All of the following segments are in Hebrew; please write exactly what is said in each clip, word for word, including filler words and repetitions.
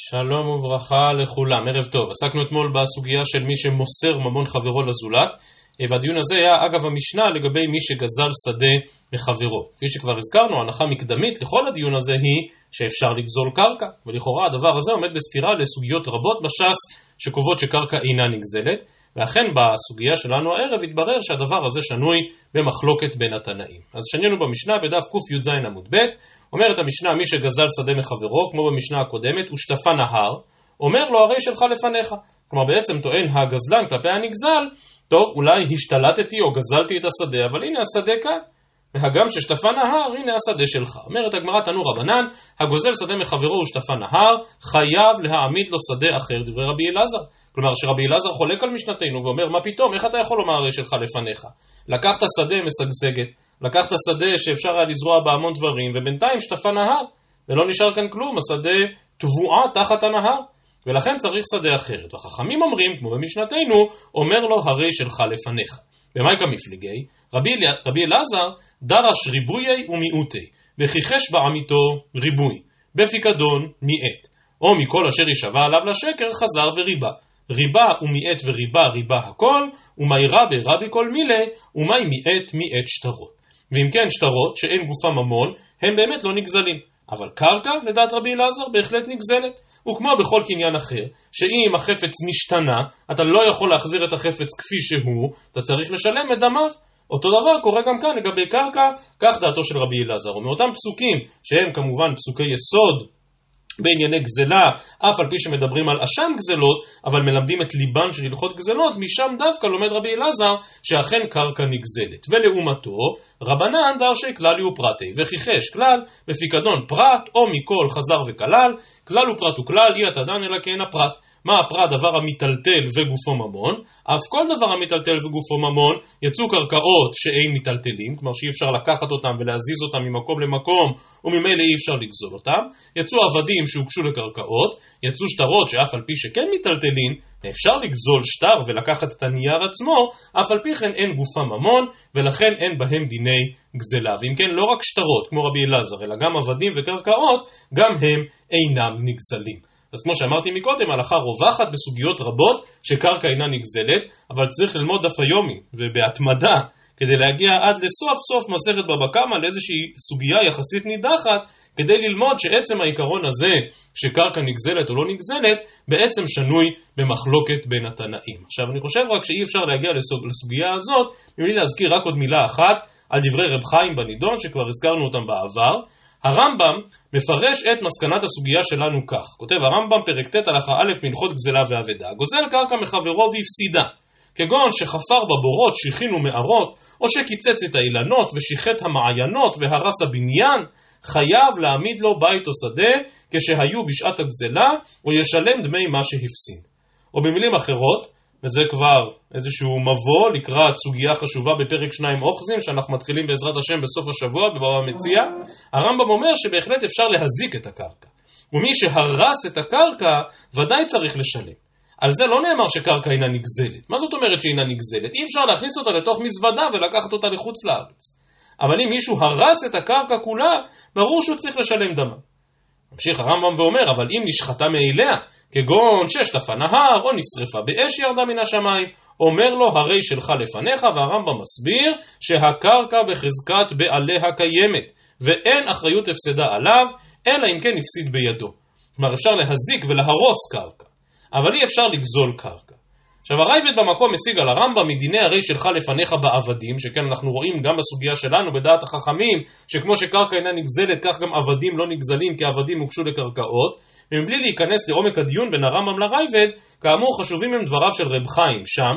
שלום וברכה לכולם, ערב טוב. עסקנו אתמול בסוגיה של מי שמוסר ממון חברו לזולת, והדיון הזה היה אגב המשנה לגבי מי שגזל שדה מחברו. כפי שכבר הזכרנו, הנחה מקדמית לכל הדיון הזה היא שאפשר לגזול קרקע, ולכאורה הדבר הזה עומד בסתירה לסוגיות רבות בש"ס שקובעות שקרקע אינה נגזלת, ואכן בסוגיה שלנו הערב התברר שהדבר הזה שנוי במחלוקת בין התנאים. אז שנינו במשנה בדף ק"ז עמוד ב', אומרת המשנה מי שגזל שדה מחברו, כמו במשנה הקודמת, ושטפה נהר, אומר לו הרי שלך לפניך. כלומר בעצם טוען הגזלן כלפי הנגזל, טוב אולי השתלטתי או גזלתי את השדה, אבל הנה השדה כאן, והגם ששטפה נהר, הנה השדה שלך. אומרת הגמרא תנו רבנן, הגוזל שדה מחברו ושטפה נהר, חייב להעמיד לו שדה אחר, דברי רבי אלעזר. כלומר שרבי אלעזר חולק על משנתנו ואומר מה פתאום, איך אתה יכול לומר הרי שלך לפניך? לקחת שדה משגשגת, לקחת שדה שאפשר היה לזרוע בה המון דברים, ובינתיים שטפה נהר, ולא נשאר כאן כלום, השדה טבועה תחת הנהר, ולכן צריך שדה אחרת. והחכמים אומרים, כמו במשנתנו, אומר לו הרי שלך לפניך. במאי כמפליגי, רבי, רבי אלעזר דרש ריבויי ומיעוטי, וכיחש בעמיתו ריבוי, בפיקדון מיעט, או מכל אשר ישבע עליו לשקר חזר וריבה. ריבה ומיעט וריבה ריבה הכל, ומאי רבי רבי כל מילי, ומאי מיעט מיעט שטרות. ואם כן שטרות שאין גופה ממון, הם באמת לא נגזלים. אבל קרקע, לדעת רבי אלעזר, בהחלט נגזלת. וכמו בכל קניין אחר, שאם החפץ נשתנה, אתה לא יכול להחזיר את החפץ כפי שהוא, אתה צריך לשלם את דמיו. אותו דבר קורה גם כאן לגבי קרקע, כך דעתו של רבי אלעזר. ומאותם פסוקים, שהם כמובן פסוקי יסוד, בענייני גזלה, אף על פי שמדברים על אשם גזלות, אבל מלמדים את ליבן של הלכות גזלות, משם דווקא לומד רבי אלעזר שאכן קרקע נגזלת. ולעומתו, רבנן דרשי כלל ופרטי, וכיחש כלל בפיקדון פרט, או מכל חזר וכלל, כלל ופרט וכלל, אי התדן אלא כן הפרט. מה הפרט? דבר המטלטל וגופו ממון. אף כל דבר המטלטל וגופו ממון יצאו קרקעות שאין מטלטלים, כלומר שאי אפשר לקחת אותם ולהזיז אותם ממקום למקום, וממילא אי אפשר לגזול אותם. יצאו עבדים שהוקשו לקרקעות, יצאו שטרות שאף על פי שכן מטלטלים, אפשר לגזול שטר ולקחת את הנייר עצמו, אף על פי כן אין גופה ממון, ולכן אין בהם דיני גזלה. ואם כן לא רק שטרות כמו רבי אלעזר, אלא גם עבדים וקרקעות, גם הם אינם נגזלים. אז כמו שאמרתי מקודם, ההלכה רווחת בסוגיות רבות שקרקע אינה נגזלת, אבל צריך ללמוד דף היומי ובהתמדה כדי להגיע עד לסוף סוף מסכת בבא קמא לאיזושהי סוגיה יחסית נידחת, כדי ללמוד שעצם העיקרון הזה שקרקע נגזלת או לא נגזלת בעצם שנוי במחלוקת בין התנאים. עכשיו אני חושב רק שאי אפשר להגיע לסוג, לסוגיה הזאת מבלי להזכיר רק עוד מילה אחת על דברי רב חיים בנידון שכבר הזכרנו אותם בעבר. הרמב"ם מפרש את מסקנת הסוגיה שלנו כך, כותב הרמב"ם פרק ט' הלכה א' מלכות גזלה ואבדה, גוזל קרקע מחברו והפסידה, כגון שחפר בבורות שיחין ומערות, או שקיצץ את האילנות ושיחט המעיינות והרס הבניין, חייב להעמיד לו בית או שדה כשהיו בשעת הגזלה, או ישלם דמי מה שהפסיד. או במילים אחרות, וזה כבר איזשהו מבוא לקראת סוגיה חשובה בפרק שניים אוחזים, שאנחנו מתחילים בעזרת השם בסוף השבוע בבבא מציעא, הרמב"ם אומר שבהחלט אפשר להזיק את הקרקע. ומי שהרס את הקרקע ודאי צריך לשלם. על זה לא נאמר שקרקע אינה נגזלת. מה זאת אומרת שאינה נגזלת? אי אפשר להכניס אותה לתוך מזוודה ולקחת אותה לחוץ לארץ. אבל אם מישהו הרס את הקרקע כולה, ברור שהוא צריך לשלם דמה. ממשיך הרמב"ם ואומר, אבל אם נשחטה מאליה, כגון ששטפה נהר או נשרפה באש ירדה מן השמיים, אומר לו הרי שלך לפניך, והרמב"ם מסביר שהקרקע בחזקת בעליה קיימת, ואין אחריות הפסדה עליו, אלא אם כן הפסיד בידו. כלומר אפשר להזיק ולהרוס קרקע, אבל אי אפשר לגזול קרקע. עכשיו הרייבד במקום משיג על הרמב"ם מדיני הרי שלך לפניך בעבדים, שכן אנחנו רואים גם בסוגיה שלנו בדעת החכמים, שכמו שקרקע אינה נגזלת, כך גם עבדים לא נגזלים, כי עבדים הוקשו לקרקעות, ומבלי להיכנס לעומק הדיון בין הרמב"ם לרייבד, כאמור חשובים הם דבריו של רב חיים שם,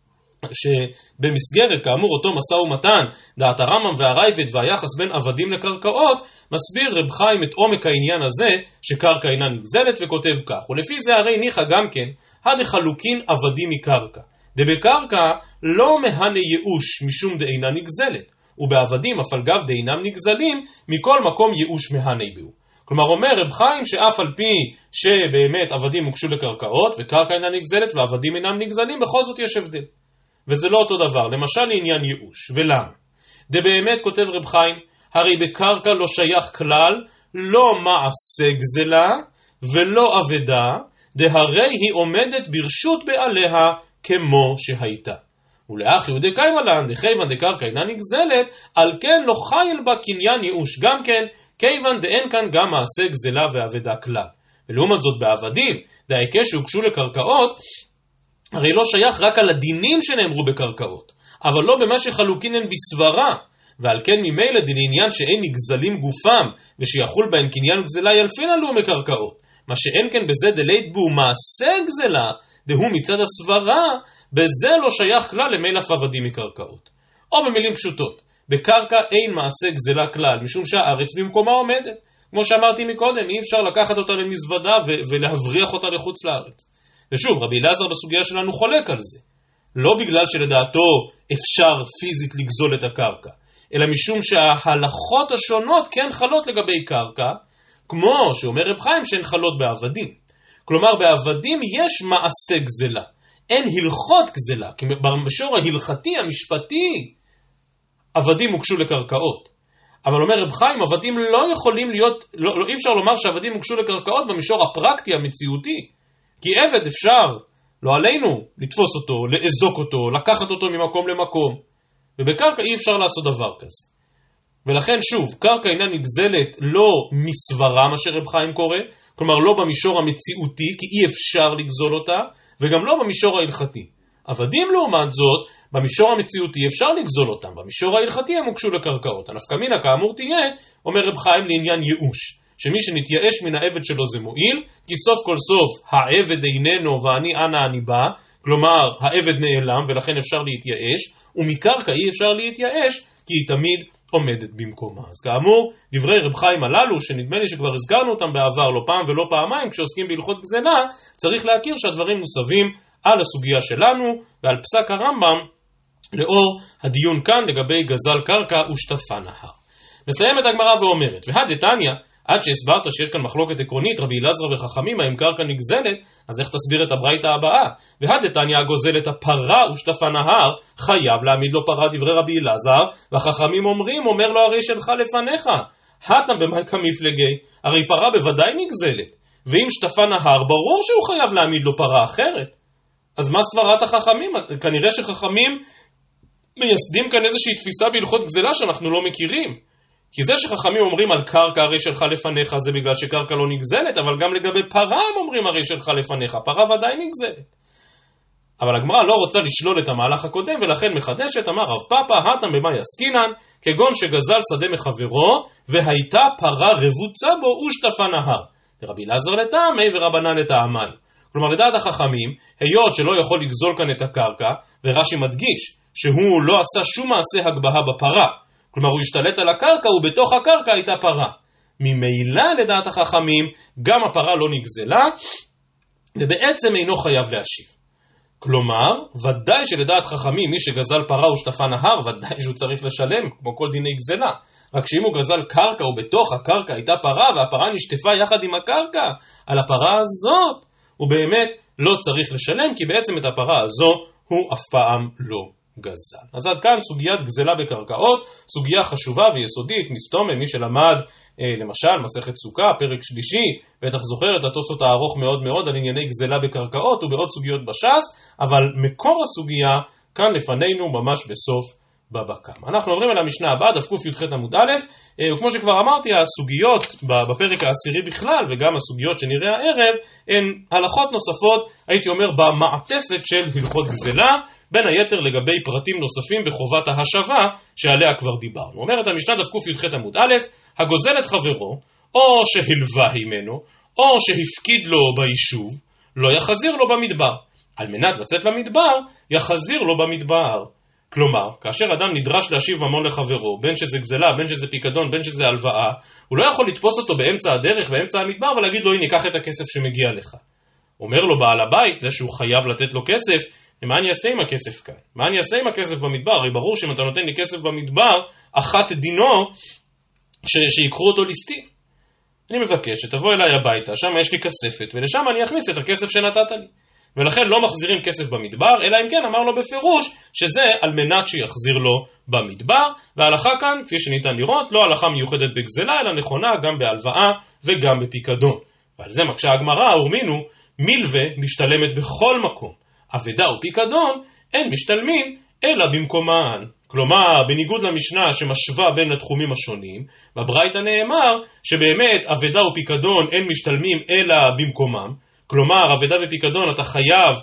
שבמסגרת כאמור אותו משא ומתן, דעת הרמב"ם והרייבד והיחס בין עבדים לקרקעות, מסביר רב חיים את עומק העניין הזה שקרקע אינה נגזלת, וכותב כך, ולפי זה הרי ניחא גם כן, הדחלוקין עבדים מקרקע, דבקרקע לא מהנה ייאוש משום דאינה נגזלת, ובעבדים אף על גב דאינם נגזלים, מכל מקום ייאוש מהנה בהו. כלומר אומר רב חיים שאף על פי שבאמת עבדים הוקשו לקרקעות וקרקע אינה נגזלת ועבדים אינם נגזלים, בכל זאת יש הבדל. וזה לא אותו דבר, למשל לעניין ייאוש. ולמה? דבאמת כותב רב חיים, הרי בקרקע לא שייך כלל לא מעשה גזלה ולא אבדה, דהרי היא עומדת ברשות בעליה כמו שהייתה. ולאחי ודקיימא לן, דכיוון דקרקע אינה נגזלת, על כן לא חייל בה קניין ייאוש גם כן, כיוון דאין כאן גם מעשה גזלה ואבדה כלל. ולעומת זאת בעבדים, דהיקש שהוגשו לקרקעות, הרי לא שייך רק על הדינים שנאמרו בקרקעות, אבל לא במה שחלוקין הן בסברה, ועל כן ממילא דלעניין שאין נגזלים גופם, ושיחול בהם קניין גזלה ילפין עלו מקרקעות. מה שאין כן בזה דלית בו מעשה גזלה, דהוא מצד הסברה, בזה לא שייך כלל למילף עבדים מקרקעות. או במילים פשוטות, בקרקע אין מעשה גזלה כלל, משום שהארץ במקומה עומדת. כמו שאמרתי מקודם, אי אפשר לקחת אותה למזוודה ו- ולהבריח אותה לחוץ לארץ. ושוב, רבי אלעזר בסוגיה שלנו חולק על זה. לא בגלל שלדעתו אפשר פיזית לגזול את הקרקע, אלא משום שההלכות השונות כן חלות לגבי קרקע, כמו שאומר רב חיים שהן חלות בעבדים. כלומר, בעבדים יש מעשה גזלה, אין הלכות גזלה, כי במישור ההלכתי, המשפטי, עבדים הוגשו לקרקעות. אבל אומר רב חיים, עבדים לא יכולים להיות, לא, לא, אי אפשר לומר שעבדים הוגשו לקרקעות במישור הפרקטי, המציאותי. כי עבד אפשר, לא עלינו, לתפוס אותו, לאזוק אותו, לקחת אותו ממקום למקום. ובקרקע אי אפשר לעשות דבר כזה. ולכן שוב, קרקע אינה נגזלת לא מסברה, מה שרב חיים קורא, כלומר לא במישור המציאותי, כי אי אפשר לגזול אותה, וגם לא במישור ההלכתי. עבדים לעומת זאת, במישור המציאותי אפשר לגזול אותם, במישור ההלכתי הם הוגשו לקרקעות. הנפקא מינה כאמור תהיה, אומר רב חיים לעניין ייאוש, שמי שנתייאש מן העבד שלו זה מועיל, כי סוף כל סוף העבד איננו ואני אנה אני בא, כלומר העבד נעלם ולכן אפשר להתייאש, ומקרקע אי אפשר להתייאש, כי היא תמיד עומדת במקומה. אז כאמור, דברי רב חיים הללו, שנדמה לי שכבר הזכרנו אותם בעבר לא פעם ולא פעמיים, כשעוסקים בהלכות גזלה, צריך להכיר שהדברים מוסבים על הסוגיה שלנו ועל פסק הרמב"ם, לאור הדיון כאן לגבי גזל קרקע ושטפה נהר. מסיימת הגמרא ואומרת, והדתניא, עד שהסברת שיש כאן מחלוקת עקרונית, רבי אלעזר וחכמים, האם קרקע נגזלת, אז איך תסביר את הברייתא הבאה? והדתניא הגוזל את הפרה ושטפה נהר, חייב להעמיד לו פרה דברי רבי אלעזר, והחכמים אומרים, אומר לו הרי שלך לפניך, התם במאי כמפלגי, הרי פרה בוודאי נגזלת, ואם שטפה נהר, ברור שהוא חייב להעמיד לו פרה אחרת. אז מה סברת החכמים? כנראה שחכמים מייסדים כאן איזושהי תפיסה בהלכות גזלה שאנחנו לא מכירים. כי זה שחכמים אומרים על קרקע הרי שלך לפניך זה בגלל שקרקע לא נגזלת, אבל גם לגבי פרה הם אומרים הרי שלך לפניך, פרה ודאי נגזלת. אבל הגמרא לא רוצה לשלול את המהלך הקודם, ולכן מחדשת, אמר רב פאפא, התם במאי עסקינן, כגון שגזל שדה מחברו, והייתה פרה רבוצה בו ושטפה נהר. רבי אלעזר לטעמי ורבנן לטעמי. כלומר, לדעת החכמים, היות שלא יכול לגזול כאן את הקרקע, ורש"י מדגיש שהוא לא עשה שום מעשה הגבהה בפרה, כלומר הוא השתלט על הקרקע ובתוך הקרקע הייתה פרה. ממילא לדעת החכמים גם הפרה לא נגזלה ובעצם אינו חייב להשיב. כלומר ודאי שלדעת חכמים מי שגזל פרה ושטפה נהר ודאי שהוא צריך לשלם כמו כל דיני גזלה. רק שאם הוא גזל קרקע ובתוך הקרקע הייתה פרה והפרה נשטפה יחד עם הקרקע על הפרה הזאת הוא באמת לא צריך לשלם כי בעצם את הפרה הזו הוא אף פעם לא גזל. אז עד כאן סוגיית גזלה בקרקעות, סוגיה חשובה ויסודית, מסתומה, מי שלמד אה, למשל מסכת סוכה, פרק שלישי, בטח זוכר את התוספות הארוך מאוד מאוד על ענייני גזלה בקרקעות ובעוד סוגיות בש"ס, אבל מקור הסוגיה כאן לפנינו ממש בסוף בבא קמא. אנחנו עוברים אל המשנה הבאה, דף קי"ח עמוד א', אה, וכמו שכבר אמרתי, הסוגיות בפרק העשירי בכלל וגם הסוגיות שנראה הערב, הן הלכות נוספות, הייתי אומר, במעטפת של הלכות גזלה, בין היתר לגבי פרטים נוספים בחובת ההשבה שעליה כבר דיברנו. אומרת המשנה דף קי"ח עמוד א', הגוזל את חברו, או שהלווה ממנו, או שהפקיד לו ביישוב, לא יחזיר לו במדבר. על מנת לצאת למדבר, יחזיר לו במדבר. כלומר, כאשר אדם נדרש להשיב ממון לחברו, בין שזה גזלה, בין שזה פיקדון, בין שזה הלוואה, הוא לא יכול לתפוס אותו באמצע הדרך, באמצע המדבר, ולהגיד לו, הנה, קח את הכסף שמגיע לך. אומר לו בעל הבית, זה שהוא חייב לתת לו כסף, מה אני אעשה עם הכסף כאן? מה אני אעשה עם הכסף במדבר? הרי ברור שאם אתה נותן לי כסף במדבר, אחת דינו ש- שיקחו אותו ליסטים. אני מבקש שתבוא אליי הביתה, שם יש לי כספת, ולשם אני אכניס את הכסף שנתת לי. ולכן לא מחזירים כסף במדבר, אלא אם כן אמר לו בפירוש שזה על מנת שיחזיר לו במדבר, וההלכה כאן, כפי שניתן לראות, לא הלכה מיוחדת בגזלה, אלא נכונה גם בהלוואה וגם בפיקדון. ועל זה מקשה הגמרא, אורמינו, מלווה משתלמת בכל מקום. אבדה ופיקדון אין משתלמים אלא במקומן. כלומר, בניגוד למשנה שמשווה בין התחומים השונים, בברייתא נאמר שבאמת אבדה ופיקדון אין משתלמים אלא במקומם. כלומר, אבדה ופיקדון אתה חייב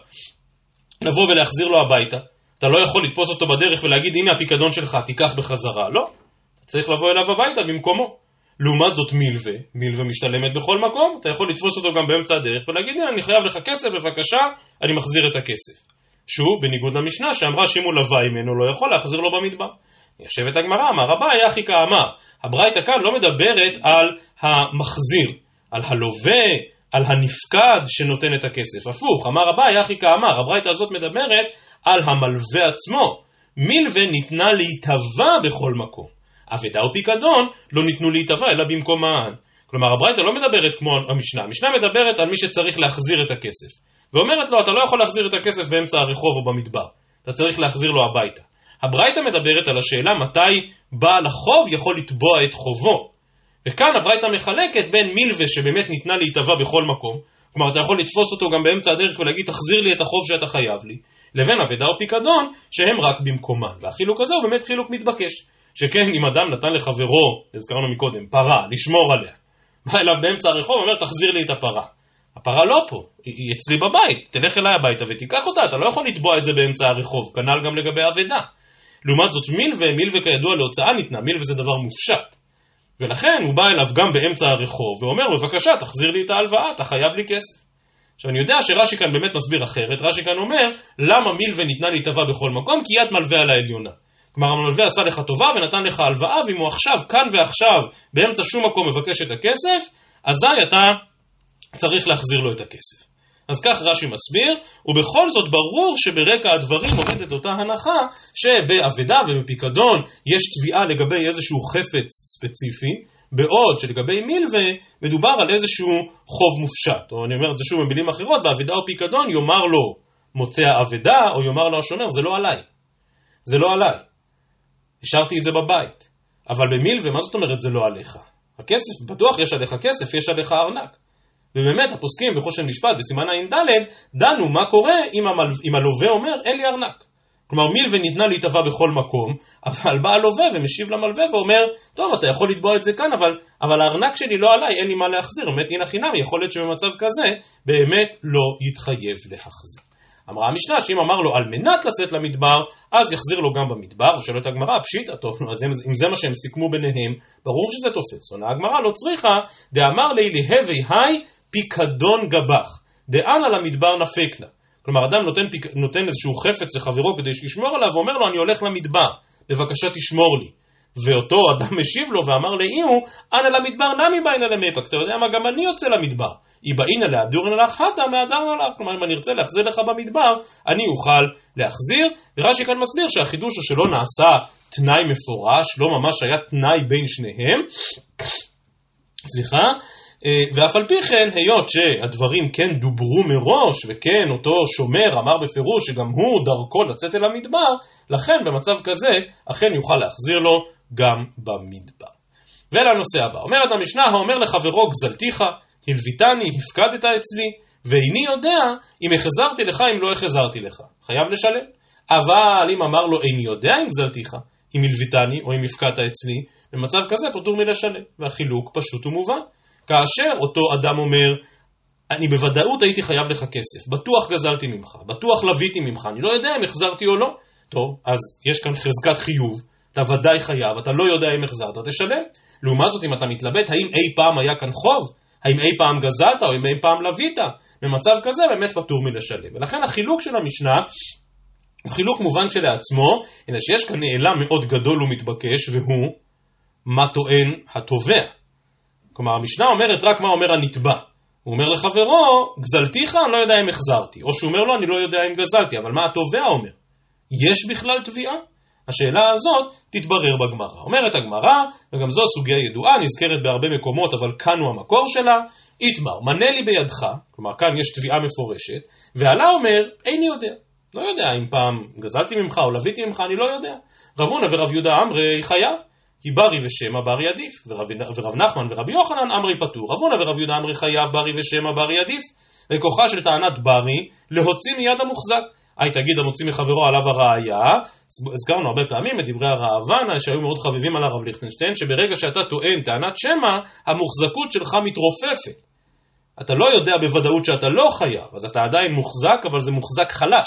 לבוא ולהחזיר לו הביתה. אתה לא יכול לתפוס אותו בדרך ולהגיד, הנה הפיקדון שלך, תיקח בחזרה. לא. אתה צריך לבוא אליו הביתה במקומו. לעומת זאת מלווה, מלווה משתלמת בכל מקום, אתה יכול לתפוס אותו גם באמצע הדרך ולהגיד, הנה אני חייב לך כסף, בבקשה, אני מחזיר את הכסף. שוב, בניגוד למשנה שאמרה שאם הוא לווה ממנו לא יכול להחזיר לו במדבר. יושבת הגמרא, אמר רבה, היה הכי כאמר. הברייתא כאן לא מדברת על המחזיר, על הלווה, על הנפקד שנותן את הכסף. הפוך, אמר רבה, היה הכי כאמר. הברייתא הזאת מדברת על המלווה עצמו. מלווה ניתנה להתהווה בכל מקום. אבדה ופיקדון לא ניתנו להתהווה אלא במקומן. כלומר, הברייתא לא מדברת כמו המשנה. המשנה מדברת על מי שצריך להחזיר את הכסף. ואומרת לו, אתה לא יכול להחזיר את הכסף באמצע הרחוב או במדבר. אתה צריך להחזיר לו הביתה. הברייתא מדברת על השאלה מתי בעל החוב יכול לתבוע את חובו. וכאן הברייתא מחלקת בין מלווה שבאמת ניתנה להתהווה בכל מקום, כלומר אתה יכול לתפוס אותו גם באמצע הדרך ולהגיד תחזיר לי את החוב שאתה חייב לי, לבין אבדה או פיקדון שהם רק במקומן. והחילוק הזה הוא באמת חילוק מתבקש. שכן אם אדם נתן לחברו, הזכרנו מקודם, פרה, לשמור עליה, בא אליו באמצע הרחוב ואומר תחזיר לי את הפרה. הפרה לא פה, היא אצלי בבית, תלך אליי הביתה ותיקח אותה, אתה לא יכול לתבוע את זה באמצע הרחוב, כנ"ל גם לגבי אבדה. לעומת זאת מלווה, מלווה כידוע להוצאה ניתנה, מלווה זה דבר מופשט. ולכן הוא בא אליו גם באמצע הרחוב ואומר בבקשה תחזיר לי את ההלוואה, אתה חייב לי כסף. עכשיו אני יודע שרש"י כאן באמת מסביר אחרת, רש"י כאן אומר למה מלווה ניתנה להתהווה בכל מקום, כי יד מלווה על העליונה. כלומר המלווה עשה לך טובה ונתן לך הלוואה, ואם הוא עכשיו, כאן ועכשיו, באמצע שום מקום מבקש את הכסף, אזי אתה צריך להחזיר לו את הכסף. אז כך רש"י מסביר, ובכל זאת ברור שברקע הדברים עומדת אותה הנחה, שבאבדה ובפיקדון יש תביעה לגבי איזשהו חפץ ספציפי, בעוד שלגבי מלווה מדובר על איזשהו חוב מופשט. או אני אומר את זה שוב במילים אחרות, באבדה או פיקדון יאמר לו מוצא האבדה, או יאמר לו השומר, זה לא עליי. זה לא עליי. השארתי את זה בבית. אבל במלווה, מה זאת אומרת זה לא עליך? הכסף, בטוח יש עליך כסף, יש עליך ארנק. ובאמת הפוסקים בחושן משפט בסימן הע"ד דנו מה קורה אם, המל... אם הלווה אומר אין לי ארנק. כלומר מלווה ניתנה להתהווה בכל מקום, אבל בא הלווה ומשיב למלווה ואומר טוב אתה יכול לתבוע את זה כאן, אבל, אבל הארנק שלי לא עליי, אין לי מה להחזיר. באמת הנה חינם, יכול להיות שבמצב כזה באמת לא יתחייב להחזיר. אמרה המשנה שאם אמר לו על מנת לצאת למדבר, אז יחזיר לו גם במדבר. ושואלת הגמרא, פשיטא, טוב, אז אם זה מה שהם סיכמו ביניהם, ברור שזה תופס. עונה הגמרא לא צריכה, דאמר לי להווי היי פיקדון גבח, דאן על המדבר נפקנה. כלומר, אדם נותן, פיק, נותן איזשהו חפץ לחברו כדי שישמור עליו, ואומר לו, אני הולך למדבר, בבקשה תשמור לי. ואותו אדם משיב לו ואמר לאיהו, אנא למדבר נמי באינה למפק, אתה יודע מה, גם אני יוצא למדבר. היא באינה להדורנה לך חטא מהדרנה לך. כלומר, אם אני ארצה להחזיר לך במדבר, אני אוכל להחזיר. ורש"י כאן מסביר שהחידוש הוא שלא נעשה תנאי מפורש, לא ממש היה תנאי בין שניהם. סליחה. ואף על פי כן, היות שהדברים כן דוברו מראש, וכן אותו שומר אמר בפירוש שגם הוא דרכו לצאת אל המדבר, לכן במצב כזה אכן יוכל להחזיר לו גם במדבר. ולנושא הבא, אומרת המשנה, האומר לחברו גזלתיך, הלוויתני, הפקדת אצלי, ואיני יודע אם החזרתי לך אם לא החזרתי לך, חייב לשלם. אבל אם אמר לו איני יודע אם גזלתיך, אם הלוויתני או אם הפקדת אצלי, במצב כזה פטור מלשלם, והחילוק פשוט ומובן. כאשר אותו אדם אומר, אני בוודאות הייתי חייב לך כסף, בטוח גזלתי ממך, בטוח לוויתי ממך, אני לא יודע אם החזרתי או לא. טוב, אז יש כאן חזקת חיוב, אתה ודאי חייב, אתה לא יודע אם החזרת, תשלם. לעומת זאת, אם אתה מתלבט, האם אי פעם היה כאן חוב, האם אי פעם גזלת או אם אי פעם לווית, במצב כזה באמת פטור מלשלם. ולכן החילוק של המשנה, הוא חילוק מובן שלעצמו, אלא שיש כאן נעלה מאוד גדול ומתבקש, והוא מה טוען התובע. כלומר, המשנה אומרת רק מה אומר הנתבע. הוא אומר לחברו, גזלתיך, אני לא יודע אם החזרתי. או שהוא אומר לו, אני לא יודע אם גזלתי. אבל מה התובע אומר? יש בכלל תביעה? השאלה הזאת תתברר בגמרא. אומרת הגמרא, וגם זו סוגיה ידועה, נזכרת בהרבה מקומות, אבל כאן הוא המקור שלה, יתמר, מנה לי בידך, כלומר כאן יש תביעה מפורשת, ועלה אומר, איני יודע. לא יודע אם פעם גזלתי ממך או לוויתי ממך, אני לא יודע. רב הונא ורב יהודה אמרי חייב. כי ברי ושמא ברי עדיף, ורב, ורב נחמן ורבי יוחנן אמרי פטור, רב הונא ורב יהודה אמרי חייב ברי ושמא ברי עדיף, וכוחה של טענת ברי להוציא מיד המוחזק. היי תגיד המוציא מחברו עליו הראיה, הזכרנו הרבה פעמים את דברי הראב"ן שהיו מאוד חביבים על הרב ליכטנשטיין, שברגע שאתה טוען טענת שמא, המוחזקות שלך מתרופפת. אתה לא יודע בוודאות שאתה לא חייב, אז אתה עדיין מוחזק, אבל זה מוחזק חלש.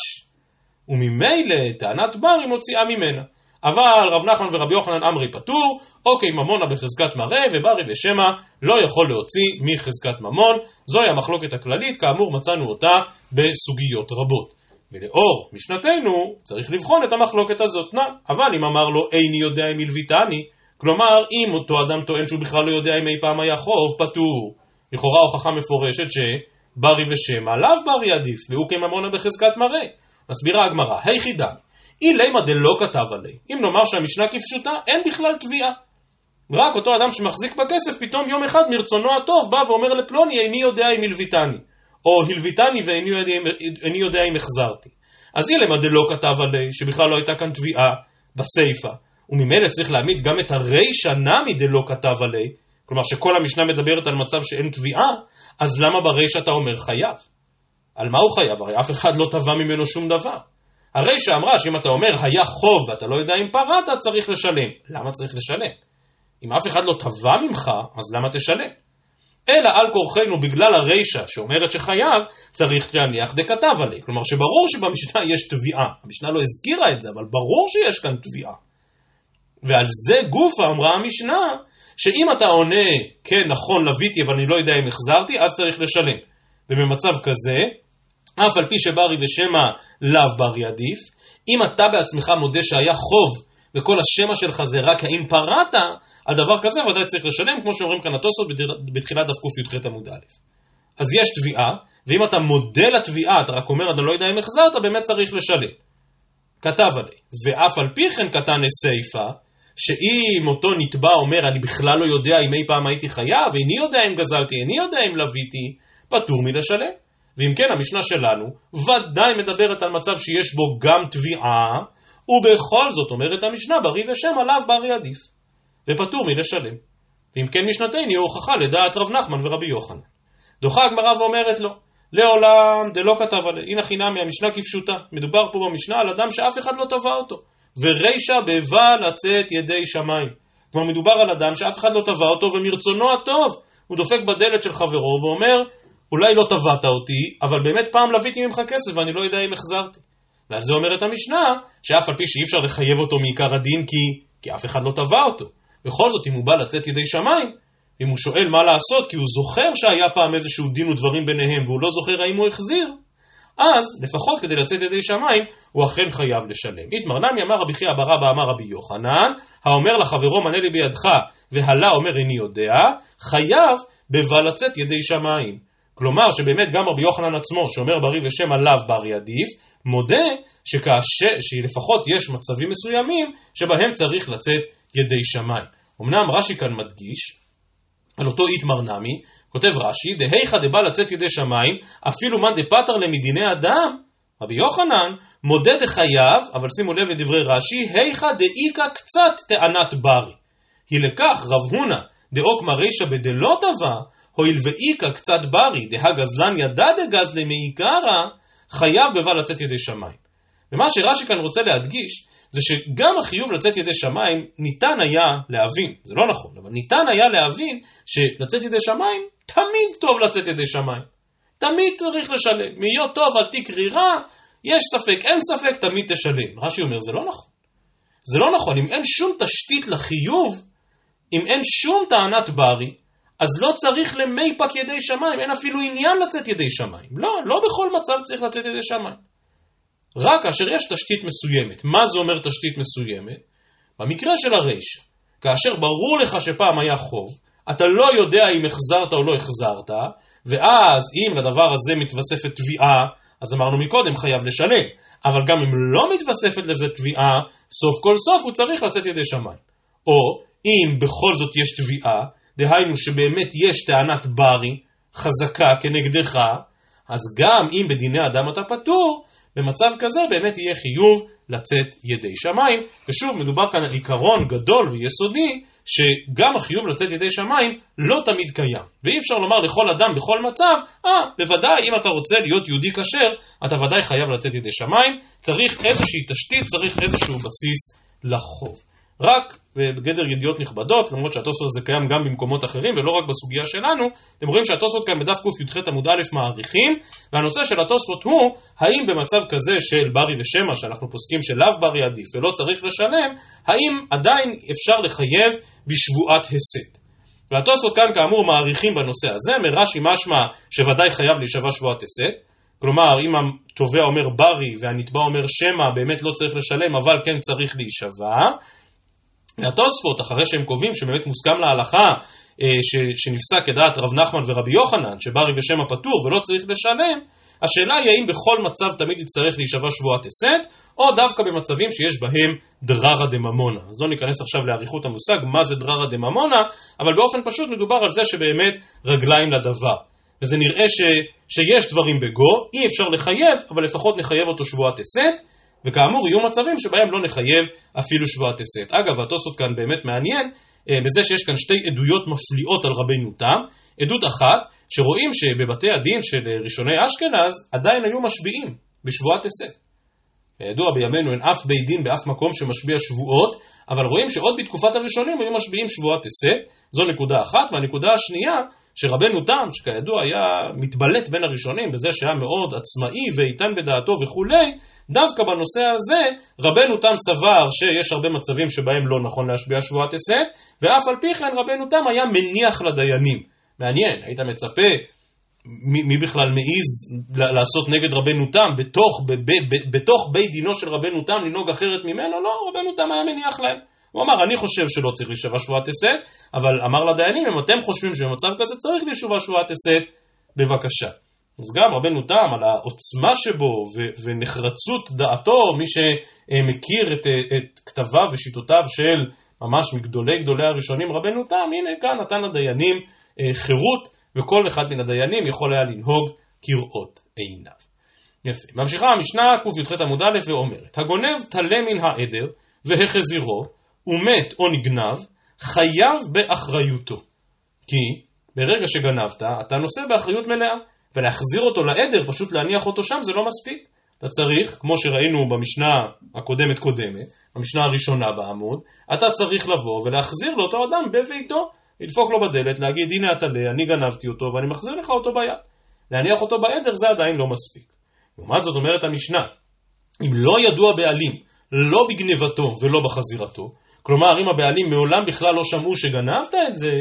וממילא טענת ברי מוציאה ממנה. אבל רב נחמן ורבי יוחנן אמרי פטור, אוקיי ממונה בחזקת מראה, וברי ושמא לא יכול להוציא מחזקת ממון. זוהי המחלוקת הכללית, כאמור מצאנו אותה בסוגיות רבות. ולאור משנתנו צריך לבחון את המחלוקת הזאת. נא, אבל אם אמר לו איני יודע אם הלוויתני, כלומר אם אותו אדם טוען שהוא בכלל לא יודע אם אי פעם היה חוב, פטור. לכאורה הוכחה מפורשת שברי ושמא לאו ברי עדיף, והוא כממונה בחזקת מראה. מסבירה הגמרא, היחידה, אי לימה דלא כתב עלי. אם נאמר שהמשנה כפשוטה, אין בכלל תביעה. רק אותו אדם שמחזיק בכסף, פתאום יום אחד מרצונו הטוב בא ואומר לפלוני, איני יודע אם הלוויתני. או הלוויתני ואיני יודע, יודע אם החזרתי. אז אי לימה דלא כתב עלי, שבכלל לא הייתה כאן תביעה בסייפה. וממילא צריך להעמיד גם את הרישא נמי דלא כתב עלי, כלומר שכל המשנה מדברת על מצב שאין תביעה, אז למה ברישא אתה אומר חייב? על מה הוא חייב? הרי אף אחד לא תבע ממנו שום דבר. הרישא אמרה שאם אתה אומר היה חוב ואתה לא יודע אם פרעת, צריך לשלם. למה צריך לשלם? אם אף אחד לא תבע ממך, אז למה תשלם? אלא על כורחנו בגלל הרישא שאומרת שחייב, צריך להניח דכתב עלי. כלומר שברור שבמשנה יש תביעה. המשנה לא הזכירה את זה, אבל ברור שיש כאן תביעה. ועל זה גופה אמרה המשנה, שאם אתה עונה, כן, נכון, לוויתי, אבל אני לא יודע אם החזרתי, אז צריך לשלם. ובמצב כזה, אף על פי שברי ושמא לאו ברי עדיף, אם אתה בעצמך מודה שהיה חוב, וכל השמא שלך זה רק האם פרעת, על דבר כזה ודאי צריך לשלם, כמו שאומרים כאן התוספות בתחילת דף ק"ח עמוד א'. אז יש תביעה, ואם אתה מודה לתביעה, אתה רק אומר, אני לא יודע אם החזרת, באמת צריך לשלם. כתב עלי. ואף על פי כן קטן סייפה, שאם אותו נתבע אומר, אני בכלל לא יודע אם אי פעם הייתי חייב, איני יודע אם גזלתי, איני יודע אם לוויתי, פטור מלשלם. ואם כן, המשנה שלנו ודאי מדברת על מצב שיש בו גם תביעה, ובכל זאת אומרת המשנה, ברי ושמא לאו ברי עדיף, ופטור מלשלם. ואם כן משנתנו היא הוכחה לדעת רב נחמן ורבי יוחנן. דוחה הגמרא ואומרת לו, לעולם דלא כתב עלי, הנה חינמי, המשנה כפשוטה. מדובר פה במשנה על אדם שאף אחד לא תבע אותו. ורישא בבא לצאת ידי שמיים. כלומר מדובר על אדם שאף אחד לא תבע אותו, ומרצונו הטוב הוא דופק בדלת של חברו ואומר, אולי לא תבעת אותי, אבל באמת פעם לוויתי ממך כסף ואני לא יודע אם החזרתי. ועל זה אומרת המשנה, שאף על פי שאי אפשר לחייב אותו מעיקר הדין כי, כי אף אחד לא תבע אותו. בכל זאת, אם הוא בא לצאת ידי שמיים, אם הוא שואל מה לעשות, כי הוא זוכר שהיה פעם איזשהו דין ודברים ביניהם, והוא לא זוכר האם הוא החזיר, אז לפחות כדי לצאת ידי שמיים, הוא אכן חייב לשלם. איתמר נמי אמר רבי חייא בר אבא אמר רבי יוחנן, האומר לחברו מנה לי בידך, והלה אומר איני יודע, חייב בבא לצאת ידי שמיים. כלומר שבאמת גם רבי יוחנן עצמו, שאומר ברי ושמא לאו ברי עדיף, מודה שכאשר, שלפחות יש מצבים מסוימים, שבהם צריך לצאת ידי שמיים. אמנם רש"י כאן מדגיש, על אותו איתמר נמי, כותב רש"י, דהיכא דבא לצאת ידי שמיים, אפילו מן דפטר למדיני אדם, רבי יוחנן, מודה דחייב, אבל שימו לב לדברי רש"י, היכא דאיכא קצת טענת ברי. היא לכך רב הונא, דאוקמא רישא בדלא תבע, הואיל ואיכא קצת ברי, דה גזלן ידע דגזלי מעיקרא, חייב בבא לצאת ידי שמיים. ומה שרש"י כאן רוצה להדגיש, זה שגם החיוב לצאת ידי שמיים ניתן היה להבין, זה לא נכון, אבל ניתן היה להבין שלצאת ידי שמיים, תמיד טוב לצאת ידי שמיים. תמיד צריך לשלם. להיות טוב על תיק רירה, יש ספק, אין ספק, תמיד תשלם. רש"י אומר, זה לא נכון. זה לא נכון, אם אין שום תשתית לחיוב, אם אין שום טענת ברי, אז לא צריך למי פק ידי שמיים, אין אפילו עניין לצאת ידי שמיים. לא, לא בכל מצב צריך לצאת ידי שמיים. רק כאשר יש תשתית מסוימת. מה זה אומר תשתית מסוימת? במקרה של הרישא, כאשר ברור לך שפעם היה חוב, אתה לא יודע אם החזרת או לא החזרת, ואז אם לדבר הזה מתווספת תביעה, אז אמרנו מקודם חייב לשלם, אבל גם אם לא מתווספת לזה תביעה, סוף כל סוף הוא צריך לצאת ידי שמיים. או אם בכל זאת יש תביעה, דהיינו שבאמת יש טענת ברי, חזקה כנגדך, אז גם אם בדיני אדם אתה פטור, במצב כזה באמת יהיה חיוב לצאת ידי שמיים, ושוב מדובר כאן על עיקרון גדול ויסודי, שגם החיוב לצאת ידי שמיים לא תמיד קיים. ואי אפשר לומר לכל אדם בכל מצב, אה, בוודאי אם אתה רוצה להיות יהודי כשר, אתה ודאי חייב לצאת ידי שמיים, צריך איזושהי תשתית, צריך איזשהו בסיס לחוב. רק בגדר ידיעות נכבדות, למרות שהתוספות הזה קיים גם במקומות אחרים ולא רק בסוגיה שלנו, אתם רואים שהתוספות כאן בדף ק"ח עמוד א' מעריכים, והנושא של התוספות הוא, האם במצב כזה של ברי ושמע, שאנחנו פוסקים שלאו ברי עדיף ולא צריך לשלם, האם עדיין אפשר לחייב בשבועת הסת. והתוספות כאן כאמור מעריכים בנושא הזה, מרש"י משמע שוודאי חייב להישבע שבועת הסת, כלומר אם התובע אומר ברי והנתבע אומר שמע, באמת לא צריך לשלם אבל כן צריך להישבע. והתוספות, אחרי שהם קובעים שבאמת מוסכם להלכה ש, שנפסק כדעת רב נחמן ורבי יוחנן, שברי ושמע פטור ולא צריך לשלם, השאלה היא האם בכל מצב תמיד יצטרך להישבע שבועת הסת, או דווקא במצבים שיש בהם דררא דממונא. אז לא ניכנס עכשיו לאריכות המושג מה זה דררא דממונא, אבל באופן פשוט מדובר על זה שבאמת רגליים לדבר. וזה נראה ש, שיש דברים בגו, אי אפשר לחייב, אבל לפחות נחייב אותו שבועת הסת, וכאמור יהיו מצבים שבהם לא נחייב אפילו שבועת הסת. אגב, התוספות כאן באמת מעניין בזה שיש כאן שתי עדויות מפליאות על רבנו תם. עדות אחת, שרואים שבבתי הדין של ראשוני אשכנז עדיין היו משביעים בשבועת הסת. ידוע בימינו אין אף בית דין באף מקום שמשביע שבועות, אבל רואים שעוד בתקופת הראשונים היו משביעים שבועת הסת. זו נקודה אחת, והנקודה השנייה, שרבנו תם, שכידוע היה מתבלט בין הראשונים בזה שהיה מאוד עצמאי ואיתן בדעתו וכולי, דווקא בנושא הזה רבנו תם סבר שיש הרבה מצבים שבהם לא נכון להשביע שבועת הסת, ואף על פי כן רבנו תם היה מניח לדיינים. מעניין, היית מצפה מי, מי בכלל מעיז לעשות נגד רבנו תם בתוך, ב, ב, ב, בתוך בית דינו של רבנו תם לנהוג אחרת ממנו? לא, רבנו תם היה מניח להם. הוא אמר, אני חושב שלא צריך להישבע שבועת הסת, אבל אמר לדיינים, אם אתם חושבים שבמצב כזה צריך להישבע שבועת הסת, בבקשה. אז גם רבנו תם על העוצמה שבו ו- ונחרצות דעתו, מי שמכיר את, את כתביו ושיטותיו של ממש מגדולי גדולי הראשונים, רבנו תם, הנה כאן נתן לדיינים חירות, וכל אחד מן הדיינים יכול היה לנהוג כראות עיניו. יפה. ממשיכה המשנה ק"ח עמוד א' ואומרת, הגונב תלה מן העדר והחזירו, ומת או נגנב, חייב באחריותו. כי ברגע שגנבת, אתה נושא באחריות מלאה, ולהחזיר אותו לעדר, פשוט להניח אותו שם, זה לא מספיק. אתה צריך, כמו שראינו במשנה הקודמת קודמת, המשנה הראשונה בעמוד, אתה צריך לבוא ולהחזיר לאותו אדם בביתו, לדפוק לו בדלת, להגיד, הנה אתה לי, אני גנבתי אותו, ואני מחזיר לך אותו ביד. להניח אותו בעדר, זה עדיין לא מספיק. לעומת זאת אומרת המשנה, אם לא ידוע בעלים, לא בגנבתו ולא בחזירתו, כלומר, אם הבעלים מעולם בכלל לא שמעו שגנבת את זה,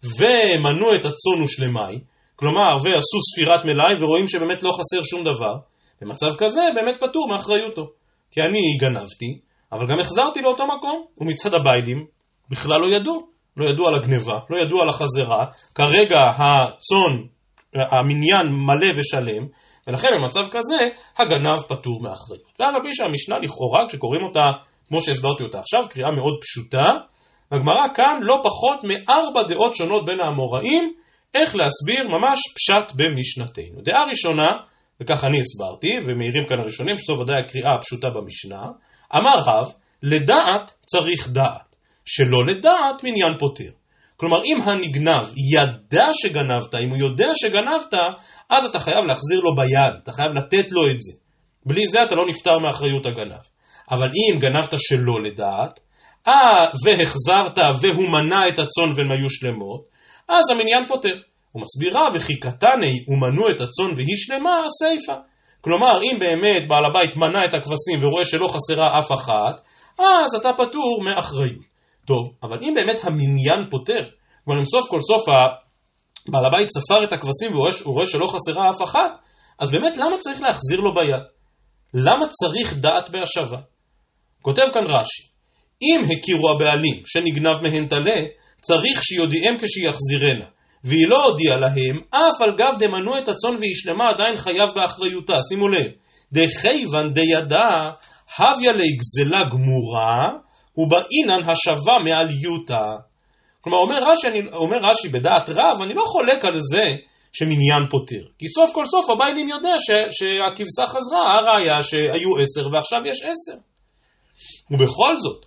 ומנו את הצאן ושלמי, כלומר, ועשו ספירת מלאי ורואים שבאמת לא חסר שום דבר, במצב כזה באמת פטור מאחריותו. כי אני גנבתי, אבל גם החזרתי לאותו מקום, ומצד הבעלים בכלל לא ידעו. לא ידעו על הגניבה, לא ידעו על החזרה, כרגע הצאן, המניין מלא ושלם, ולכן במצב כזה, הגנב פטור מאחריות. ואגב, שהמשנה לכאורה, כשקוראים אותה, כמו שהסברתי אותה עכשיו, קריאה מאוד פשוטה, הגמרא כאן לא פחות מארבע דעות שונות בין האמוראים, איך להסביר ממש פשט במשנתנו. דעה ראשונה, וכך אני הסברתי, ומעירים כאן הראשונים, שזו ודאי הקריאה הפשוטה במשנה, אמר רב, לדעת צריך דעת, שלא לדעת מניין פותר. כלומר, אם הנגנב ידע שגנבת, אם הוא יודע שגנבת, אז אתה חייב להחזיר לו ביד, אתה חייב לתת לו את זה. בלי זה אתה לא נפטר מאחריות הגנב. אבל אם גנבת שלא לדעת, אה, והחזרת והוא מנה את הצאן והן היו שלמות, אז המניין פותר. הוא מסבירה, וכי קטני ומנו את הצאן והיא שלמה, הסייפה. כלומר, אם באמת בעל הבית מנה את הכבשים ורואה שלא חסרה אף אחת, אז אתה פטור מאחריות. טוב, אבל אם באמת המניין פותר, כלומר, אם סוף כל סוף בעל הבית ספר את הכבשים והוא רואה שלא חסרה אף אחת, אז באמת למה צריך להחזיר לו ביד? למה צריך דעת בהשבה? כותב כאן רש"י, אם הכירו הבעלים שנגנב מהן תלה, צריך שיודיעם כשיחזירנה, והיא לא הודיעה להם, אף על גב דמנו את הצאן והיא שלמה עדיין חייב באחריותה. שימו לב, דחייבן דידע, הביה לגזלה גמורה, ובאינן השבה מעליותה. כלומר, אומר רש"י, אני, אומר רש"י בדעת רב, אני לא חולק על זה שמניין פותר. כי סוף כל סוף הבעלים יודע ש, שהכבשה חזרה, הראיה שהיו עשר ועכשיו יש עשר. ובכל זאת,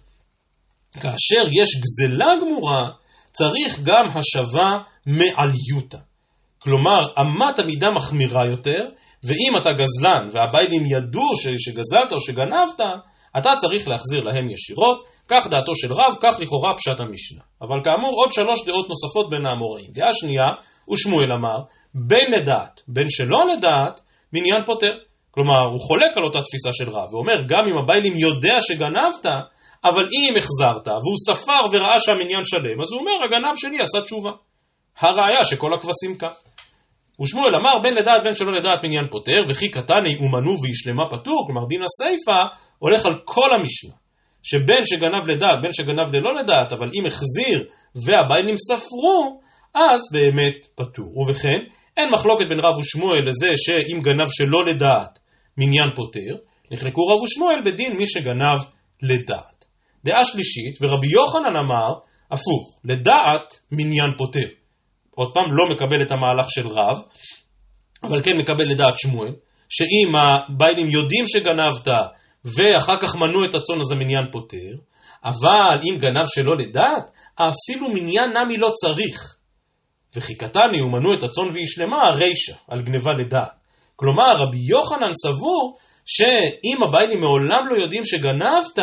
כאשר יש גזלה גמורה, צריך גם השבה מעליותה. כלומר, אמת המידה מחמירה יותר, ואם אתה גזלן והביילים ידעו שגזלת או שגנבת, אתה צריך להחזיר להם ישירות. כך דעתו של רב, כך לכאורה פשט המשנה. אבל כאמור עוד שלוש דעות נוספות בין האמוראים. דעה שנייה, ושמואל אמר, בין לדעת, בין שלא לדעת, מניין פותר. כלומר, הוא חולק על אותה תפיסה של רב, ואומר, גם אם הביילים יודע שגנבת, אבל אם החזרת, והוא ספר וראה שהמניין שלם, אז הוא אומר, הגנב שלי עשה תשובה. הראיה שכל הכבשים כאן. ושמואל אמר, בין לדעת, בין שלא לדעת, מניין פותר, וכי קטני אומנו וישלמה פטור, כלומר דין הסייפה, הולך על כל המשנה. שבין שגנב לדעת, בין שגנב ללא לדעת, אבל אם החזיר והביילים ספרו, אז באמת פטור. ובכן, אין מחלוקת בין רב ושמואל לזה שאם גנב שלא לדעת, מניין פותר, נחלקו רב ושמואל בדין מי שגנב לדעת. דעה שלישית, ורבי יוחנן אמר, הפוך, לדעת מניין פותר. עוד פעם לא מקבל את המהלך של רב, אבל כן מקבל לדעת שמואל, שאם הביילים יודעים שגנבת, ואחר כך מנו את הצאן, אז המניין פותר, אבל אם גנב שלא לדעת, אפילו מניין נמי לא צריך. וכי קטני ומנו את הצאן וישלמה הרישה, על גניבה לדעת. כלומר, רבי יוחנן סבור, שאם הביילים מעולם לא יודעים שגנבת,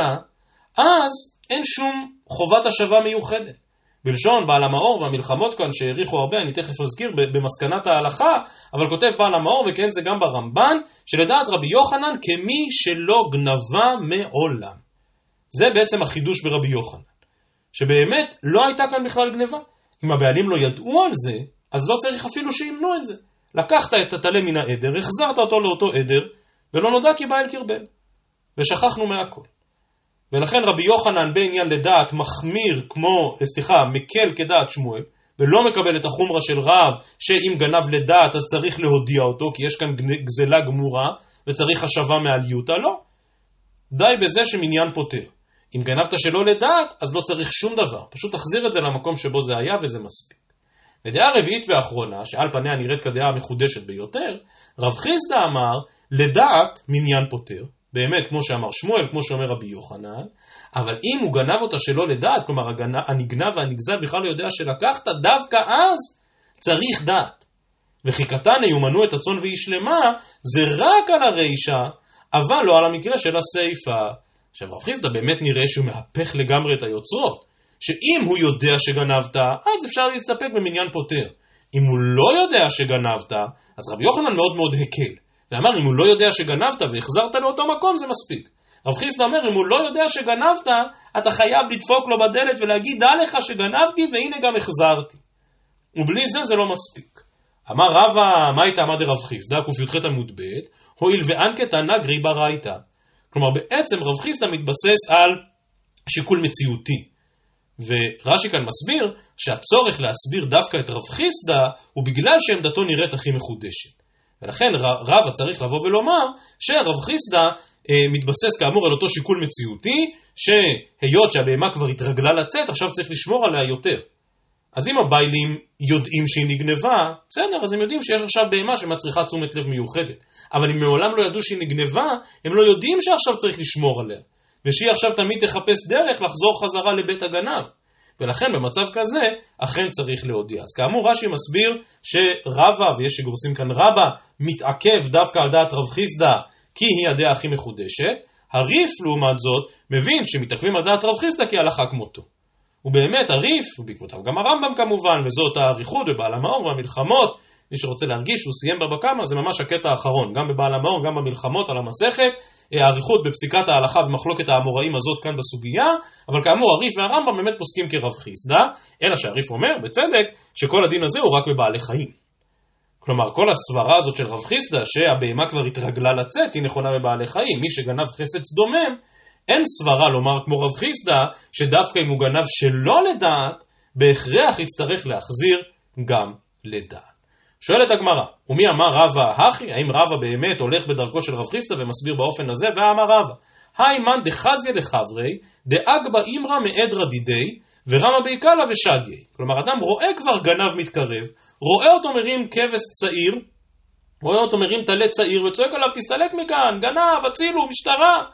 אז אין שום חובת השבה מיוחדת. בלשון בעל המאור והמלחמות כאן שהעריכו הרבה, אני תכף אזכיר במסקנת ההלכה, אבל כותב בעל המאור, וכן זה גם ברמב"ן, שלדעת רבי יוחנן כמי שלא גנבה מעולם. זה בעצם החידוש ברבי יוחנן, שבאמת לא הייתה כאן בכלל גנבה. אם הבעלים לא ידעו על זה, אז לא צריך אפילו שימנו את זה. לקחת את התלה מן העדר, החזרת אותו לאותו עדר, ולא נודע כי בא אל קרבן. ושכחנו מהכל. ולכן רבי יוחנן בעניין לדעת מחמיר כמו, סליחה, מקל כדעת שמואל, ולא מקבל את החומרה של רב, שאם גנב לדעת אז צריך להודיע אותו, כי יש כאן גזלה גמורה, וצריך השבה מעליותה, לא. די בזה שמניין פותר. אם גנבת שלא לדעת, אז לא צריך שום דבר. פשוט תחזיר את זה למקום שבו זה היה, וזה מספיק. ודעה רביעית ואחרונה, שעל פניה נראית כדעה המחודשת ביותר, רב חיסדא אמר, לדעת מניין פותר. באמת, כמו שאמר שמואל, כמו שאומר רבי יוחנן, אבל אם הוא גנב אותה שלא לדעת, כלומר הנגנב והנגזל בכלל לא יודע שלקחת, דווקא אז צריך דעת. וכי קטני ומנו את הצאן וישלמה, זה רק על הרישה, אבל לא על המקרה של הסייפה. עכשיו רב חיסדא באמת נראה שהוא מהפך לגמרי את היוצרות, שאם הוא יודע שגנבת, אז אפשר להסתפק במניין פותר. אם הוא לא יודע שגנבת, אז רבי יוחנן מאוד מאוד הקל. ואמר, אם הוא לא יודע שגנבת והחזרת לאותו מקום, זה מספיק. רב חיסדא אומר, אם הוא לא יודע שגנבת, אתה חייב לדפוק לו בדלת ולהגיד, דע לך שגנבתי והנה גם החזרתי. ובלי זה זה לא מספיק. אמר רבא, מה הייתה עמד רב חיסדא, ק"ח עמוד ב', הואיל ואנקתא נגרי ברייתא. כלומר, בעצם רב חיסדא מתבסס על שיקול מציאותי. ורש"י כאן מסביר שהצורך להסביר דווקא את רב חיסדא הוא בגלל שעמדתו נראית הכי מחודשת. ולכן רבא צריך לבוא ולומר שרב חיסדא אה, מתבסס כאמור על אותו שיקול מציאותי, שהיות שהבהמה כבר התרגלה לצאת, עכשיו צריך לשמור עליה יותר. אז אם הביילים יודעים שהיא נגנבה, בסדר, אז הם יודעים שיש עכשיו בהמה שמצריכה תשומת לב מיוחדת. אבל אם מעולם לא ידעו שהיא נגנבה, הם לא יודעים שעכשיו צריך לשמור עליה. ושהיא עכשיו תמיד תחפש דרך לחזור חזרה לבית הגנב. ולכן במצב כזה, אכן צריך להודיע. אז כאמור רש"י מסביר שרבא, ויש שגורסים כאן רבא, מתעכב דווקא על דעת רב חיסדא, כי היא הדעה הכי מחודשת. הריף לעומת זאת, מבין שמתעכבים על דעת רב חיסדא כי הלכה כמותו. ובאמת הריף, ובעקבותיו גם הרמב"ם כמובן, וזאת האריכות בבעל המאור והמלחמות, מי שרוצה להרגיש שהוא סיים בבא קמא, זה ממש הקטע האחרון, גם בבעל המאור, גם במלחמות על המסכת, האריכות בפסיקת ההלכה במחלוקת האמוראים הזאת כאן בסוגיה, אבל כאמור הריף והרמב"ם באמת פוסקים כרב חיסדא, אלא שהריף אומר בצדק שכל הדין הזה הוא רק בבעלי חיים. כלומר כל הסברה הזאת של רב חיסדא שהבהמה כבר התרגלה לצאת היא נכונה בבעלי חיים, מי שגנב חפץ דומם, אין סברה לומר כמו רב חיסדא שדווקא אם הוא גנב שלא לדעת, בהכרח יצטרך להחזיר גם לדעת. שואלת הגמרא, ומי אמר רבא הכי? האם רבא באמת הולך בדרכו של רב חיסדא ומסביר באופן הזה? ואמר רבא, היימן דחזיה לחברי, דאגבא אימרא מעדרא דידי, ורמא ביקלה ושדיה. כלומר, אדם רואה כבר גנב מתקרב, רואה אותו מרים כבש צעיר, רואה אותו מרים טלה צעיר, וצועק עליו, תסתלק מכאן, גנב, הצילו, משטרה.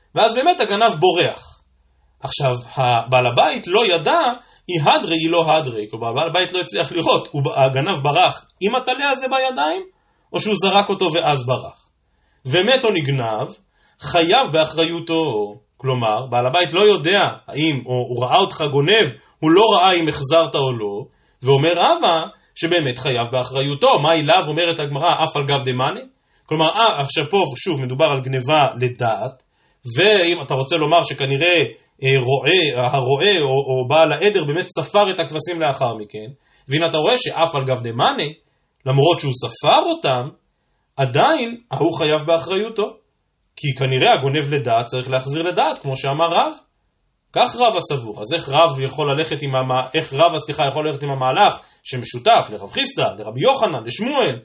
ואז באמת הגנב בורח. עכשיו, הבעל הבית לא ידע, היא הדרי, היא לא הדרי, כלומר, הבעל הבית לא הצליח לראות, הגנב ברח עם הטלה הזה בידיים, או שהוא זרק אותו ואז ברח. ומת או נגנב, חייב באחריותו, כלומר, בעל הבית לא יודע האם, או הוא ראה אותך גונב, הוא לא ראה אם החזרת או לא, ואומר רבא שבאמת חייב באחריותו. מה אליו אומרת הגמרא, אף על גב דמני? כלומר, אה, עכשיו פה שוב מדובר על גניבה לדעת, ואם אתה רוצה לומר שכנראה אה, רואה, הרואה או, או בעל העדר באמת ספר את הכבשים לאחר מכן, והנה אתה רואה שאף על גב דמני, למרות שהוא ספר אותם, עדיין הוא חייב באחריותו, כי כנראה הגונב לדעת צריך להחזיר לדעת, כמו שאמר רב. כך רב הסבור. אז איך רב יכול ללכת עם המ... איך רב הסליחה יכול ללכת עם המהלך שמשותף לרב חיסדא, לרבי יוחנן, לשמואל,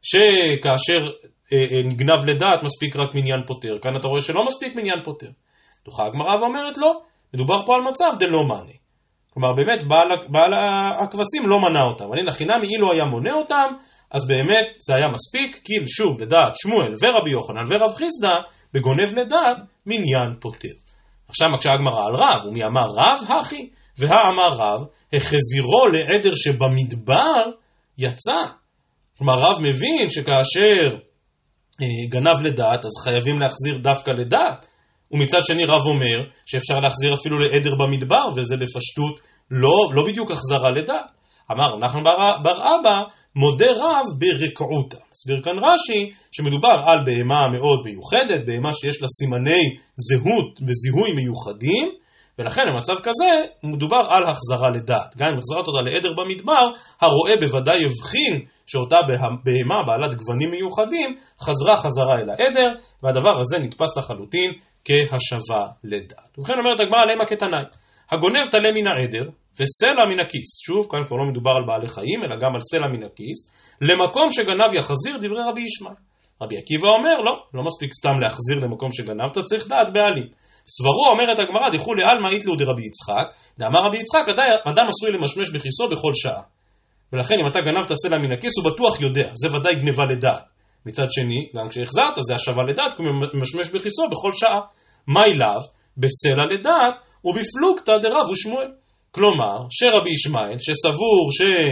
שכאשר אה, אה, נגנב לדעת מספיק רק מניין פותר. כאן אתה רואה שלא מספיק מניין פותר. דוחה הגמרא ואומרת לא, מדובר פה על מצב דלא מני. כלומר באמת בעל, בעל הכבשים לא מנע אותם. אני לחינם אילו היה מונע אותם, אז באמת זה היה מספיק, כי שוב לדעת שמואל ורבי יוחנן ורב חיסדא בגונב לדעת מניין פותר. עכשיו מקשה הגמרא על רב, ומי אמר רב? הכי, והאמר רב, החזירו לעדר שבמדבר יצא. כלומר רב מבין שכאשר אה, גנב לדעת, אז חייבים להחזיר דווקא לדעת. ומצד שני רב אומר שאפשר להחזיר אפילו לעדר במדבר, וזה בפשטות לא, לא בדיוק החזרה לדעת. אמר אנחנו בר, בר אבא מודה רב ברקעותה. מסביר כאן רש"י שמדובר על בהמה מאוד מיוחדת, בהמה שיש לה סימני זהות וזיהוי מיוחדים, ולכן במצב כזה מדובר על החזרה לדעת. גם אם החזרת אותה לעדר במדבר, הרואה בוודאי יבחין שאותה בהמה בעלת גוונים מיוחדים חזרה חזרה אל העדר, והדבר הזה נתפס לחלוטין כהשבה לדעת. ובכן אומרת הגמרא למה כתנאי, הגונב תלה מן העדר וסלע מן הכיס, שוב כאן כבר לא מדובר על בעלי חיים אלא גם על סלע מן הכיס, למקום שגנב יחזיר, דברי רבי ישמעאל. רבי עקיבא אומר לא, לא מספיק סתם להחזיר למקום שגנב, אתה צריך דעת בעלים. סברו אומרת הגמרא דכו לעלמא איתלו דרבי יצחק, דאמר רבי יצחק אדם עשוי למשמש בכיסו בכל שעה. ולכן אם אתה גנבת סלע מן הכיס הוא בטוח יודע, זה ודאי גניבה לדעת. מצד שני, גם כשהחזרת זה השבה לדעת, כי הוא משמש בכיסו בכל שעה. מה אליו? בסלע לדעת ובפלוגתא דרב ושמואל. כלומר, שרבי ישמעאל, שסבור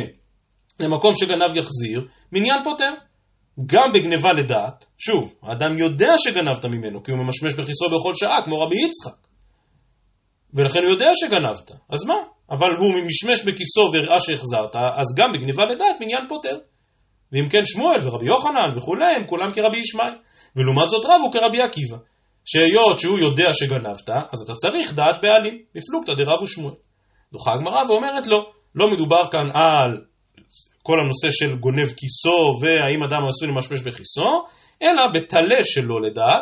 שלמקום שגנב יחזיר, מניין פותר. גם בגניבה לדעת, שוב, האדם יודע שגנבת ממנו, כי הוא ממשמש בכיסו בכל שעה, כמו רבי יצחק. ולכן הוא יודע שגנבת. אז מה? אבל הוא משמש בכיסו והראה שהחזרת, אז גם בגניבה לדעת מניין פותר. ואם כן שמואל ורבי יוחנן וכולי, הם כולם כרבי ישמעאל. ולעומת זאת רב הוא כרבי עקיבא. שהיות שהוא יודע שגנבת, אז אתה צריך דעת בעלים, לפלוגתא דרב ושמואל. דוחה הגמרא ואומרת לו, לא מדובר כאן על כל הנושא של גונב כיסו והאם אדם עשוי למשמש בכיסו, אלא בתלה שלו לדעת,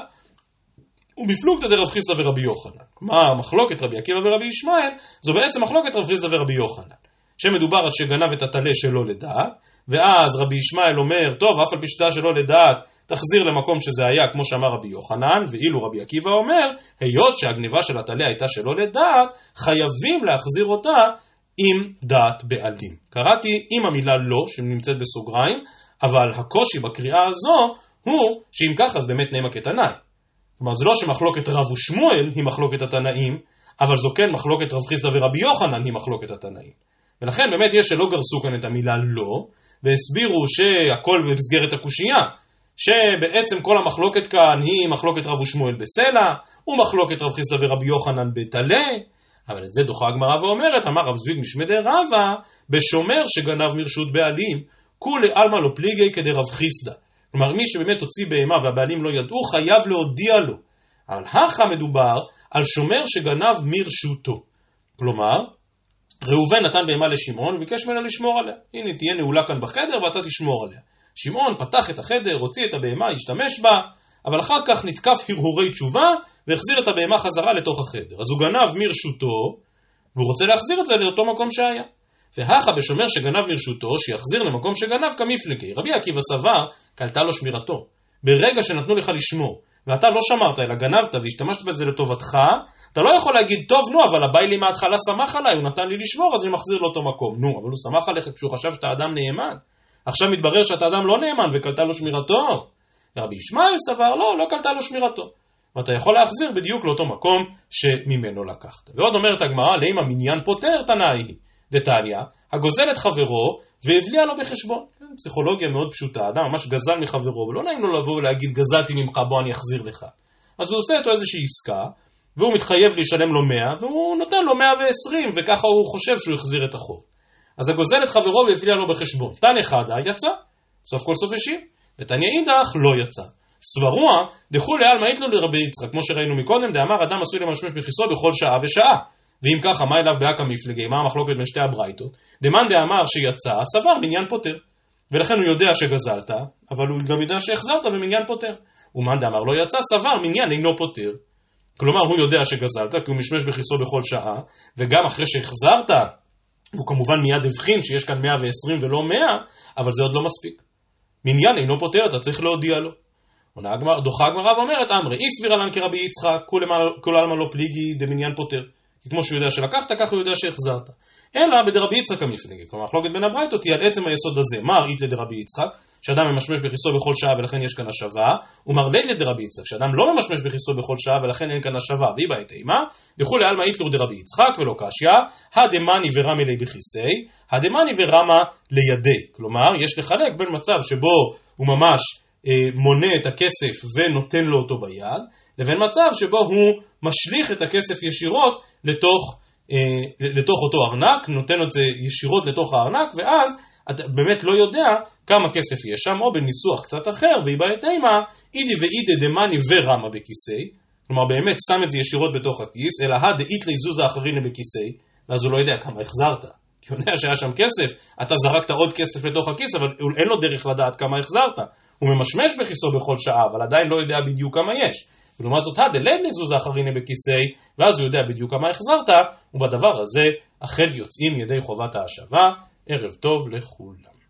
ובפלוגתא דרב חיסדא ורבי יוחנן. מה מחלוקת רבי עקיבא ורבי ישמעאל? זו בעצם מחלוקת רב חיסדא ורבי יוחנן. שמדובר על שגנב את התלה שלו לדעת, ואז רבי ישמעאל אומר, טוב, אף על פי שזה שלו לדעת, תחזיר למקום שזה היה, כמו שאמר רבי יוחנן, ואילו רבי עקיבא אומר, היות שהגניבה של התלה הייתה שלו לדעת, חייבים להחזיר אותה עם דעת בעלים. קראתי עם המילה לא, שנמצאת בסוגריים, אבל הקושי בקריאה הזו, הוא שאם ככה אז באמת נאמר כתנאי. כלומר, זה לא שמחלוקת רב ושמואל היא מחלוקת התנאים, אבל זו כן מחלוקת רב חיסדא ורבי יוחנן היא מחלוקת התנאים. ולכן באמת יש שלא גרסו כאן את המילה לא, והסבירו שהכל במסגרת הקושייה, שבעצם כל המחלוקת כאן היא מחלוקת רב ושמואל בסלע, ומחלוקת רב חיסדא ורבי יוחנן בתלה, אבל את זה דוחה הגמרא ואומרת, אמר רב זביג משמדי רבא, בשומר שגנב מרשות בעלים, כולי עלמא לא פליגי כדי רב חיסדא. כלומר, מי שבאמת הוציא בהמה והבעלים לא ידעו, חייב להודיע לו. אבל הכא מדובר על שומר שגנב מרשותו. כלומר, ראובן נתן בהמה לשמעון וביקש ממנו לשמור עליה. הנה, תהיה נעולה כאן בחדר ואתה תשמור עליה. שמעון פתח את החדר, הוציא את הבהמה, השתמש בה, אבל אחר כך נתקף הרהורי תשובה והחזיר את הבהמה חזרה לתוך החדר. אז הוא גנב מרשותו, והוא רוצה להחזיר את זה לאותו מקום שהיה. והכא בשומר שגנב מרשותו, שיחזיר למקום שגנב כמפלגי. רבי עקיבא סבר, קלטה לו שמירתו. ברגע שנתנו לך לשמור, ואתה לא שמרת אלא גנבת והשתמשת בזה לטובתך, אתה לא יכול להגיד, טוב נו, אבל הבא לי מההתחלה שמח עליי, הוא נתן לי לשמור, אז אני מחזיר לאותו מקום. נו, אבל הוא שמח עליך כשהוא חשב שאתה אדם נאמן. עכשיו מתברר שאתה אדם לא נאמן וקלטה לו שמירתו. ורבי ישמעאל סבר, לא, לא קלטה לו שמירתו. ואתה יכול להחזיר בדיוק לאותו מקום שממנו לקחת. ועוד אומרת הגמרא, לאם המניין פותר תנאי דתניא, הגוזל את חברו והבליע לו בחשבון. פסיכולוגיה מאוד פשוטה, אדם ממש גזל מחברו, ולא נעים לו לבוא ולהגיד גזלתי ממך, בוא אני אחזיר לך. אז הוא עושה איתו איזושהי עסקה, והוא מתחייב להשלם לו מאה, והוא נותן לו מאה ועשרים, וככה הוא חושב שהוא יחזיר את החוב. אז הגוזל את חברו והבליע לו בחשבון. תנא חדא יצא, סוף כל סוף השיב, ותניא אידך לא יצא. סברוע דכולי עלמא איתלו לרבי יצחק, כמו שראינו מקודם, דאמר אדם עשוי למשמש בכיסו בכל שעה ושעה. ואם ככה, מה אליו באקא מפלגי? מה המחלוקת בין שתי הברייתות? דמאן דאמר שיצא, סבר מניין פותר. ולכן הוא יודע שגזלת, אבל הוא גם יודע שהחזרת ומניין פותר. ומאן דאמר לא יצא, סבר מניין אינו פותר. כלומר, הוא יודע שגזלת, כי הוא משמש בכיסו בכל שעה, וגם אחרי שהחזרת, הוא כמובן מיד הבחין שיש כאן מאה ועשרים ולא מאה, אבל זה עוד לא מספיק. מניין אינו פותר, אתה צריך להודיע לו. דוחה הגמרא ואומרת, אמרי, אי סבירה לן כרבי יצחק, כול עלמא לא פליגי דמניין פותר. כי כמו שהוא יודע שלקחת, ככה הוא יודע שהחזרת. אלא בדרבי יצחק המפלגי. כלומר, המחלוקת בין הברייתות היא על עצם היסוד הזה. מה ראית לדרבי יצחק? שאדם ממשמש בכיסו בכל שעה ולכן יש כאן השווה. ומר לית לדרבי יצחק, שאדם לא ממשמש בכיסו בכל שעה ולכן אין כאן השווה. והיא בעת אימה, וכולי עלמא איתלו דרבי יצחק ולא קשיא, הדמני ורמי לי בכיסי, הדמני ורמה לידי. כלומר, יש לחלק בין מצב שבו הוא ממש אה, מונה את הכסף ונותן לו אותו ביד, לבין מצב שבו הוא משליך את הכסף ישירות לתוך, אה, לתוך אותו ארנק, נותן את זה ישירות לתוך הארנק, ואז אתה באמת לא יודע כמה כסף יש שם, או בניסוח קצת אחר, והיא בעת אימה, אידי ואידי דמני ורמה בכיסי, כלומר באמת שם את זה ישירות בתוך הכיס, אלא הדאית לי זוזה אחרינה בכיסי, ואז הוא לא יודע כמה החזרת, כי הוא יודע שהיה שם כסף, אתה זרקת עוד כסף לתוך הכיס, אבל אין לו דרך לדעת כמה החזרת, הוא ממשמש בכיסו בכל שעה, אבל עדיין לא יודע בדיוק כמה יש. ולעומת זאת, הדלת לזוזה אחריני בכיסי, ואז הוא יודע בדיוק כמה החזרת, ובדבר הזה, אכן יוצאים ידי חובת ההשבה. ערב טוב לכולם.